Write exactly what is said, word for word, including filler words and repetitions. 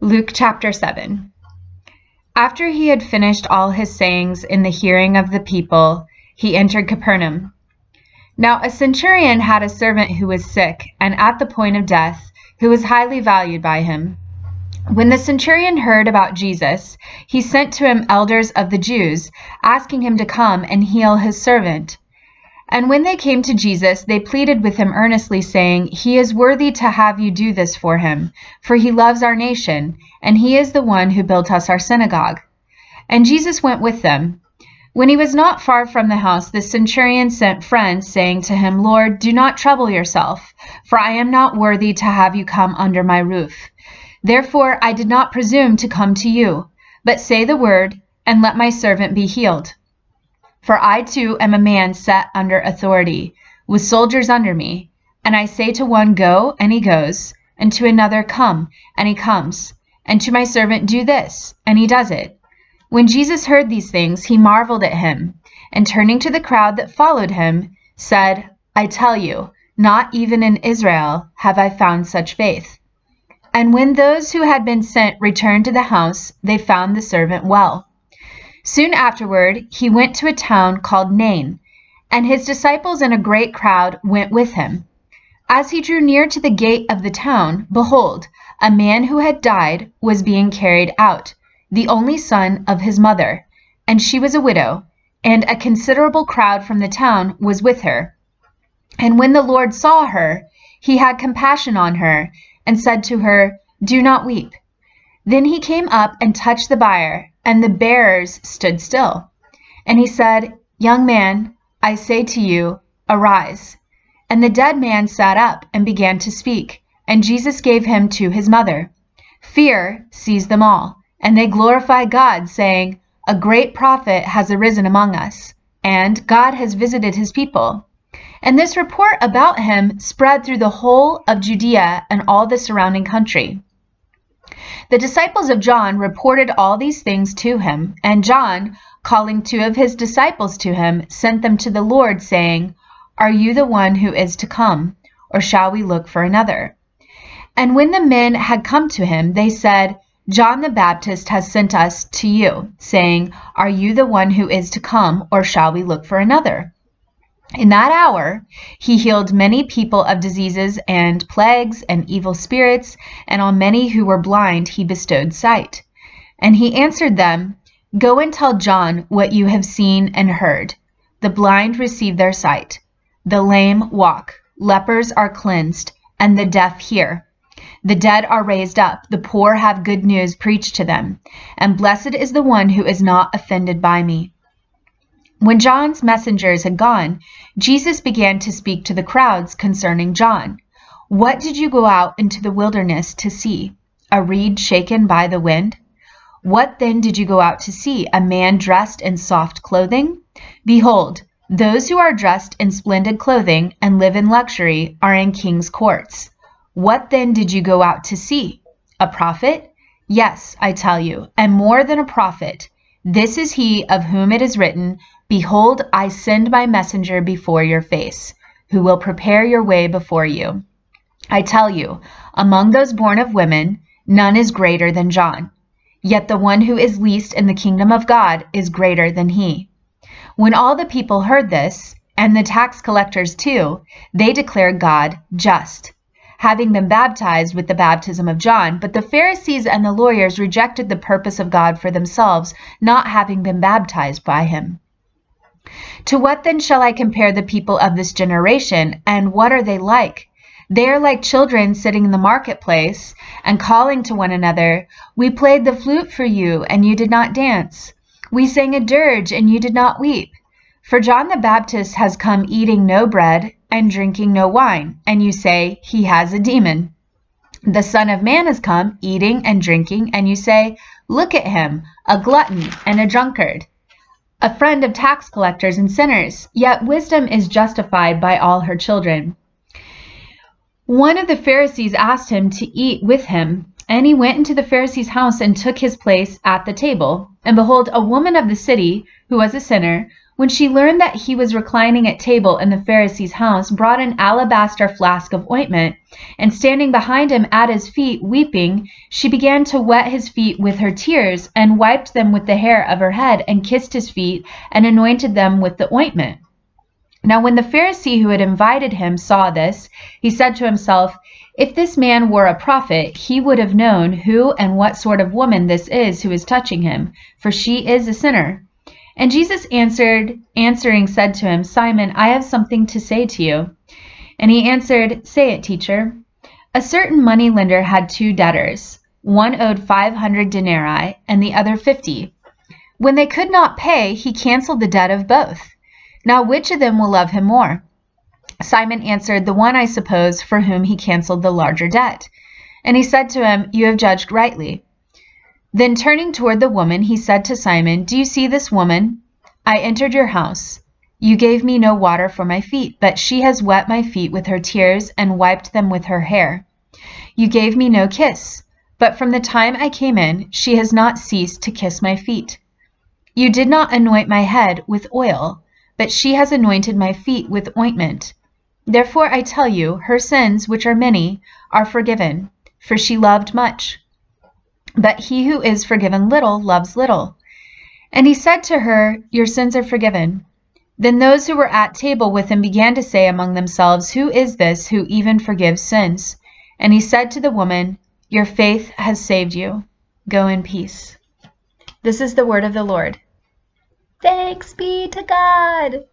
Luke chapter seven. After he had finished all his sayings in the hearing of the people, he entered Capernaum. Now a centurion had a servant who was sick and at the point of death, who was highly valued by him. When the centurion heard about Jesus, he sent to him elders of the Jews, asking him to come and heal his servant. And when they came to Jesus, they pleaded with him earnestly, saying, "He is worthy to have you do this for him, for he loves our nation, and he is the one who built us our synagogue." And Jesus went with them. When he was not far from the house, the centurion sent friends, saying to him, "Lord, do not trouble yourself, for I am not worthy to have you come under my roof. Therefore I did not presume to come to you, but say the word, and let my servant be healed. For I too am a man set under authority, with soldiers under me. And I say to one, 'Go,' and he goes, and to another, 'Come,' and he comes, and to my servant, 'Do this,' and he does it." When Jesus heard these things, he marveled at him, and turning to the crowd that followed him, said, "I tell you, not even in Israel have I found such faith." And when those who had been sent returned to the house, they found the servant well. Soon afterward, he went to a town called Nain, and his disciples and a great crowd went with him. As he drew near to the gate of the town, behold, a man who had died was being carried out, the only son of his mother, and she was a widow, and a considerable crowd from the town was with her. And when the Lord saw her, he had compassion on her, and said to her, "Do not weep." Then he came up and touched the bier, and the bearers stood still. And he said, "Young man, I say to you, arise." And the dead man sat up and began to speak, and Jesus gave him to his mother. Fear seized them all, and they glorified God, saying, "A great prophet has arisen among us, and God has visited his people." And this report about him spread through the whole of Judea and all the surrounding country. The disciples of John reported all these things to him, and John, calling two of his disciples to him, sent them to the Lord, saying, "Are you the one who is to come, or shall we look for another?" And when the men had come to him, they said, "John the Baptist has sent us to you, saying, 'Are you the one who is to come, or shall we look for another?'" In that hour he healed many people of diseases and plagues and evil spirits, and on many who were blind he bestowed sight. And he answered them, "Go and tell John what you have seen and heard. The blind receive their sight, the lame walk, lepers are cleansed, and the deaf hear. The dead are raised up, the poor have good news preached to them, and blessed is the one who is not offended by me." When John's messengers had gone, Jesus began to speak to the crowds concerning John. "What did you go out into the wilderness to see? A reed shaken by the wind? What then did you go out to see? A man dressed in soft clothing? Behold, those who are dressed in splendid clothing and live in luxury are in king's courts. What then did you go out to see? A prophet? Yes, I tell you, and more than a prophet. This is he of whom it is written, 'Behold, I send my messenger before your face, who will prepare your way before you.' I tell you, among those born of women, none is greater than John. Yet the one who is least in the kingdom of God is greater than he." When all the people heard this, and the tax collectors too, they declared God just, having been baptized with the baptism of John. But the Pharisees and the lawyers rejected the purpose of God for themselves, not having been baptized by him. To what then shall I compare the people of this generation, and what are they like? They are like children sitting in the marketplace and calling to one another, "We played the flute for you, and you did not dance. We sang a dirge, and you did not weep. For John the Baptist has come eating no bread and drinking no wine, and you say, 'He has a demon.' The Son of Man has come eating and drinking, and you say, 'Look at him, a glutton and a drunkard, a friend of tax collectors and sinners.' Yet wisdom is justified by all her children." One of the Pharisees asked him to eat with him, and he went into the Pharisee's house and took his place at the table. And behold, a woman of the city, who was a sinner, when she learned that he was reclining at table in the Pharisee's house, brought an alabaster flask of ointment, and standing behind him at his feet, weeping, she began to wet his feet with her tears, and wiped them with the hair of her head, and kissed his feet, and anointed them with the ointment. Now when the Pharisee who had invited him saw this, he said to himself, "If this man were a prophet, he would have known who and what sort of woman this is who is touching him, for she is a sinner." And Jesus answered, answering said to him, "Simon, I have something to say to you." And he answered, "Say it, teacher." A certain moneylender had two debtors. One owed five hundred denarii, and the other fifty. When they could not pay, he canceled the debt of both. Now which of them will love him more? Simon answered, "The one, I suppose, for whom he canceled the larger debt." And he said to him, "You have judged rightly." Then turning toward the woman, he said to Simon, "Do you see this woman? I entered your house. You gave me no water for my feet, but she has wet my feet with her tears and wiped them with her hair. You gave me no kiss, but from the time I came in, she has not ceased to kiss my feet. You did not anoint my head with oil, but she has anointed my feet with ointment. Therefore I tell you, her sins, which are many, are forgiven, for she loved much. But he who is forgiven little loves little." And he said to her, "Your sins are forgiven." Then those who were at table with him began to say among themselves, "Who is this who even forgives sins?" And he said to the woman, "Your faith has saved you. Go in peace." This is the word of the Lord. Thanks be to God.